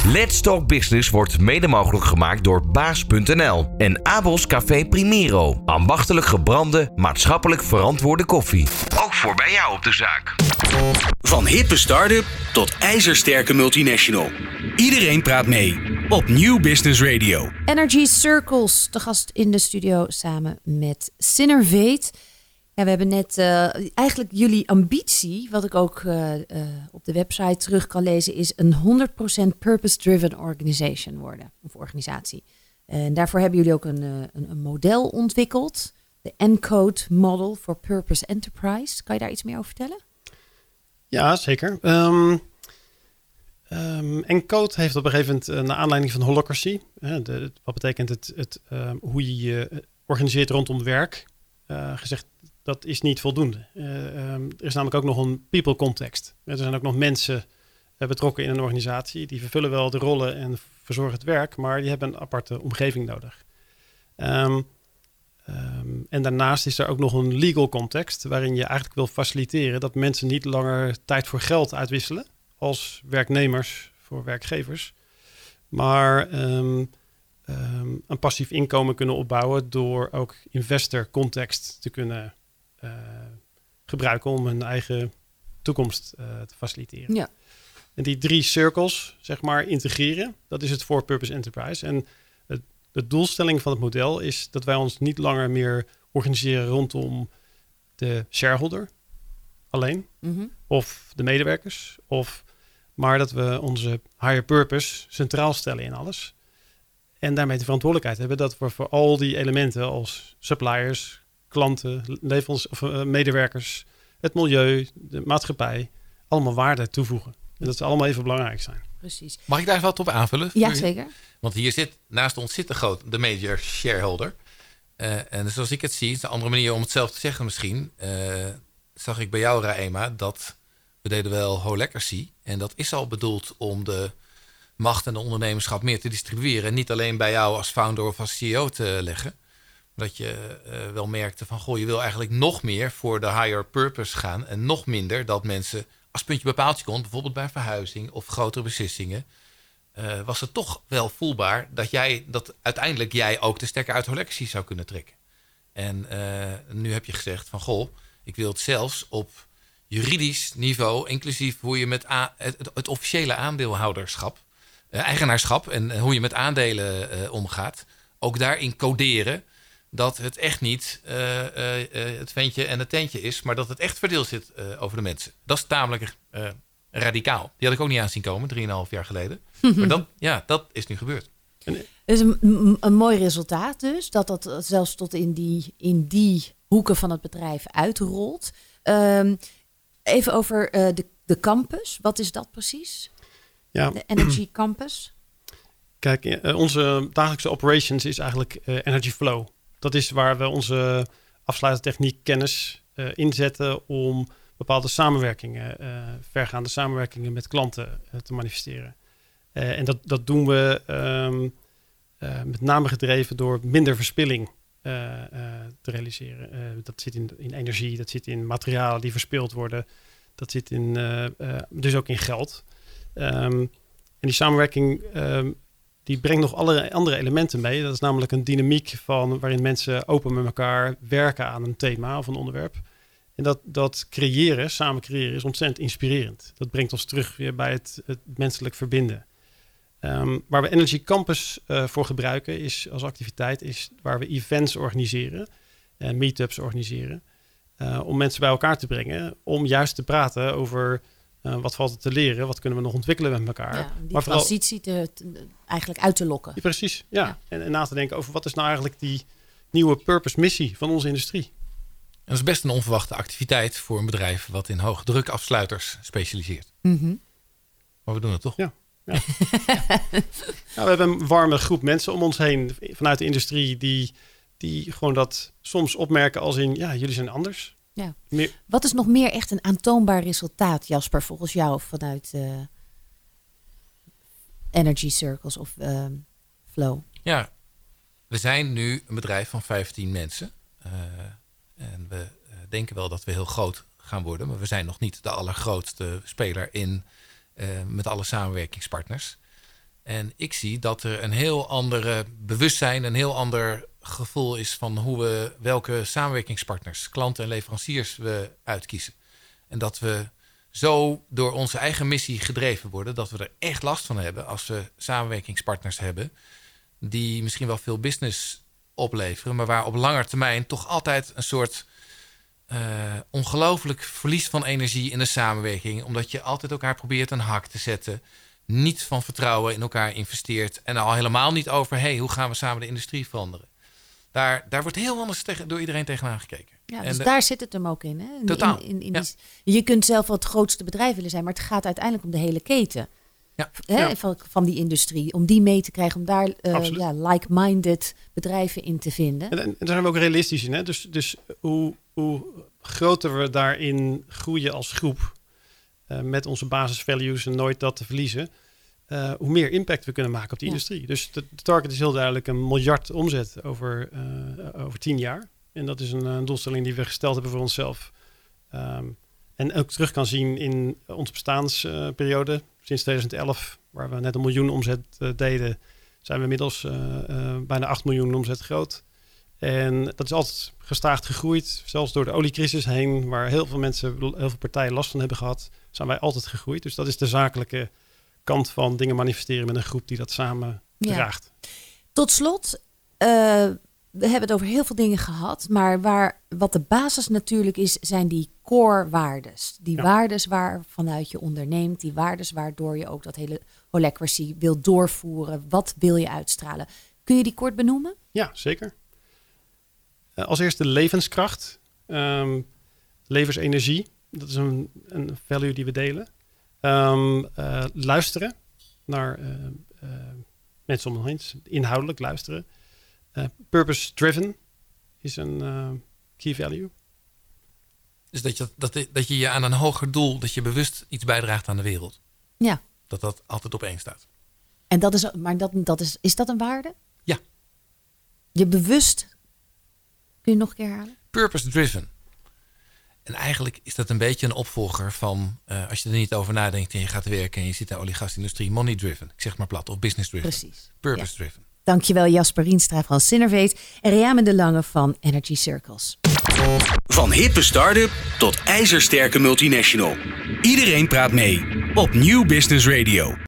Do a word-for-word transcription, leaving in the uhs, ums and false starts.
Let's Talk Business wordt mede mogelijk gemaakt door baas punt n l en Abels Café Primero. Ambachtelijk gebrande, maatschappelijk verantwoorde koffie. Ook voor bij jou op de zaak. Van hippe start-up tot ijzersterke multinational. Iedereen praat mee op Nieuw Business Radio. Energy Circles, de gast in de studio samen met Synervate. Ja, we hebben net uh, eigenlijk jullie ambitie, wat ik ook uh, uh, op de website terug kan lezen, is een honderd procent purpose-driven organization worden, of organisatie. En daarvoor hebben jullie ook een, uh, een, een model ontwikkeld, de Encode Model for Purpose Enterprise. Kan je daar iets meer over vertellen? Ja, zeker. Um, um, Encode heeft op een gegeven moment, uh, naar aanleiding van Holacracy, uh, de, wat betekent het, het uh, hoe je je organiseert rondom werk, uh, gezegd, dat is niet voldoende. Uh, um, er is namelijk ook nog een people context. Er zijn ook nog mensen uh, betrokken in een organisatie. Die vervullen wel de rollen en verzorgen het werk, maar die hebben een aparte omgeving nodig. Um, um, en daarnaast is er ook nog een legal context, waarin je eigenlijk wil faciliteren dat mensen niet langer tijd voor geld uitwisselen als werknemers voor werkgevers, maar um, um, een passief inkomen kunnen opbouwen door ook investor context te kunnen Uh, gebruiken om hun eigen toekomst uh, te faciliteren. Ja. En die drie cirkels, zeg maar, integreren, dat is het For Purpose Enterprise. En het, de doelstelling van het model is dat wij ons niet langer meer organiseren rondom de shareholder alleen, mm-hmm. of de medewerkers, of, maar dat we onze higher purpose centraal stellen in alles. En daarmee de verantwoordelijkheid hebben dat we voor al die elementen als suppliers, klanten, levens, of, uh, medewerkers, het milieu, de maatschappij, allemaal waarde toevoegen. En dat ze allemaal even belangrijk zijn. Precies. Mag ik daar wat op aanvullen? Ja, zeker. Want hier zit, naast ons zit de, groot, de major shareholder. Uh, en zoals ik het zie, is een andere manier om het zelf te zeggen misschien. Uh, zag ik bij jou, Raema, dat we deden wel Holacracy. En dat is al bedoeld om de macht en de ondernemerschap meer te distribueren. En niet alleen bij jou als founder of als C E O te leggen. Dat je uh, wel merkte van, goh, je wil eigenlijk nog meer voor de higher purpose gaan. En nog minder dat mensen, als puntje bepaaltje komt, bijvoorbeeld bij verhuizing of grotere beslissingen, uh, was het toch wel voelbaar dat jij, dat uiteindelijk jij ook de stekker uit Holacracy zou kunnen trekken. En uh, nu heb je gezegd van, goh, ik wil het zelfs op juridisch niveau, inclusief hoe je met a- het, het, het officiële aandeelhouderschap, uh, eigenaarschap en uh, hoe je met aandelen uh, omgaat, ook daarin coderen. Dat het echt niet uh, uh, uh, het ventje en het tentje is, maar dat het echt verdeeld zit uh, over de mensen. Dat is tamelijk uh, radicaal. Die had ik ook niet aan zien komen, drieënhalf jaar geleden. Maar dat, ja, dat is nu gebeurd. Het is een, een mooi resultaat dus, dat dat zelfs tot in die, in die hoeken van het bedrijf uitrolt. Um, even over uh, de, de campus. Wat is dat precies? Ja. De Energy Campus? Kijk, uh, onze dagelijkse operations is eigenlijk uh, Energy Flow. Dat is waar we onze afsluitertechniek kennis uh, inzetten om bepaalde samenwerkingen, uh, vergaande samenwerkingen met klanten uh, te manifesteren. Uh, en dat, dat doen we um, uh, met name gedreven door minder verspilling uh, uh, te realiseren. Uh, dat zit in, in energie, dat zit in materialen die verspild worden. Dat zit in, uh, uh, dus ook in geld. Um, en die samenwerking Um, die brengt nog allerlei andere elementen mee. Dat is namelijk een dynamiek van waarin mensen open met elkaar werken aan een thema of een onderwerp. En dat, dat creëren, samen creëren, is ontzettend inspirerend. Dat brengt ons terug weer bij het, het menselijk verbinden. Um, waar we Energy Campus uh, voor gebruiken is als activiteit, is waar we events organiseren en meetups organiseren. Uh, om mensen bij elkaar te brengen, om juist te praten over Uh, wat valt er te leren? Wat kunnen we nog ontwikkelen met elkaar? Ja, die maar vooral transitie te, te, eigenlijk uit te lokken. Ja, precies, ja. ja. En, en na te denken over wat is nou eigenlijk die nieuwe purpose missie van onze industrie. En dat is best een onverwachte activiteit voor een bedrijf wat in hoogdruk afsluiters specialiseert. Mm-hmm. Maar we doen het toch? Ja. Ja. ja, we hebben een warme groep mensen om ons heen vanuit de industrie die, die gewoon dat soms opmerken als in, ja, jullie zijn anders. Ja. Meer... Wat is nog meer echt een aantoonbaar resultaat, Jasper, volgens jou vanuit uh, Energy Circles of uh, Flow? Ja, we zijn nu een bedrijf van vijftien mensen. Uh, en we uh, denken wel dat we heel groot gaan worden, maar we zijn nog niet de allergrootste speler in uh, met alle samenwerkingspartners. En ik zie dat er een heel ander bewustzijn, een heel ander gevoel is van hoe we welke samenwerkingspartners, klanten en leveranciers we uitkiezen. En dat we zo door onze eigen missie gedreven worden, dat we er echt last van hebben als we samenwerkingspartners hebben die misschien wel veel business opleveren, maar waar op lange termijn toch altijd een soort uh, ongelooflijk verlies van energie in de samenwerking, omdat je altijd elkaar probeert een hak te zetten, niet van vertrouwen in elkaar investeert en al helemaal niet over, hey, hoe gaan we samen de industrie veranderen? Daar, daar wordt heel anders tegen, door iedereen tegenaan gekeken. Ja, en dus de, daar zit het hem ook in. Hè? In, totaal. In, in, in ja. die, je kunt zelf wel het grootste bedrijf willen zijn, maar het gaat uiteindelijk om de hele keten. Ja. Hè, Ja. van, van die industrie. Om die mee te krijgen, om daar uh, ja, like-minded bedrijven in te vinden. En, en daar zijn we ook realistisch in. Hè? Dus, dus hoe, hoe groter we daarin groeien als groep, uh, met onze basisvalues en nooit dat te verliezen, Uh, hoe meer impact we kunnen maken op die ja. industrie. Dus de, de target is heel duidelijk een miljard omzet over, uh, over tien jaar. En dat is een, een doelstelling die we gesteld hebben voor onszelf. Um, en ook terug kan zien in onze bestaansperiode. Uh, sinds twintig elf, waar we net een miljoen omzet uh, deden, zijn we inmiddels uh, uh, bijna acht miljoen omzet groot. En dat is altijd gestaag gegroeid. Zelfs door de oliecrisis heen, waar heel veel mensen, heel veel partijen last van hebben gehad, zijn wij altijd gegroeid. Dus dat is de zakelijke kant van dingen manifesteren met een groep die dat samen Ja. draagt. Tot slot, uh, we hebben het over heel veel dingen gehad, maar waar, wat de basis natuurlijk is, zijn die core waardes. Die Ja. waardes waar vanuit je onderneemt, die waardes waardoor je ook dat hele holacracy wil doorvoeren. Wat wil je uitstralen? Kun je die kort benoemen? Ja, zeker. Uh, als eerste levenskracht. Um, levensenergie. Dat is een, een value die we delen. Um, uh, luisteren naar uh, uh, mensen om ons heen. Inhoudelijk luisteren. Uh, purpose driven is een uh, key value. Dus dat je, dat, dat je je aan een hoger doel, dat je bewust iets bijdraagt aan de wereld. Ja. Dat dat altijd op één staat. En dat is, maar dat, dat is, is dat een waarde? Ja. Je bewust, kun je nog een keer herhalen? Purpose driven. En eigenlijk is dat een beetje een opvolger van, uh, als je er niet over nadenkt en je gaat werken en je zit in de olie- en gasindustrie, money driven. Ik zeg maar plat, of business driven. Precies. Purpose Ja. driven. Dankjewel Jasper Rienstra van Synervate en Reame de Lange van Energy Circles. Van hippe start-up tot ijzersterke multinational. Iedereen praat mee op Nieuw Business Radio.